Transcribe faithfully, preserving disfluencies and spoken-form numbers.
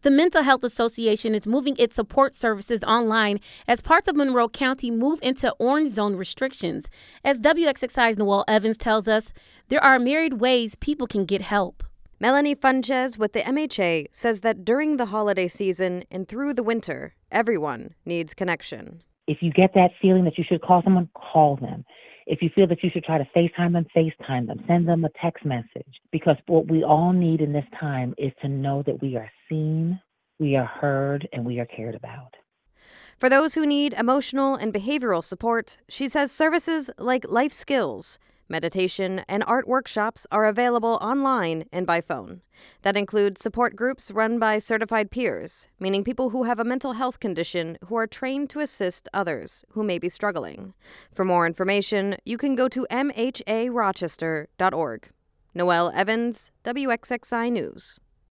The Mental Health Association is moving its support services online as parts of Monroe County move into orange zone restrictions. As W X X I's Noelle Evans tells us, there are myriad ways people can get help. Melanie Funches with the M H A says that during the holiday season and through the winter, everyone needs connection. If you get that feeling that you should call someone, call them. If you feel that you should try to FaceTime them, FaceTime them. Send them a text message. Because what we all need in this time is to know that we are seen, we are heard, and we are cared about. For those who need emotional and behavioral support, she says services like life skills, meditation, and art workshops are available online and by phone. That includes support groups run by certified peers, meaning people who have a mental health condition who are trained to assist others who may be struggling. For more information, you can go to m h a rochester dot org. Noelle Evans, W X X I News.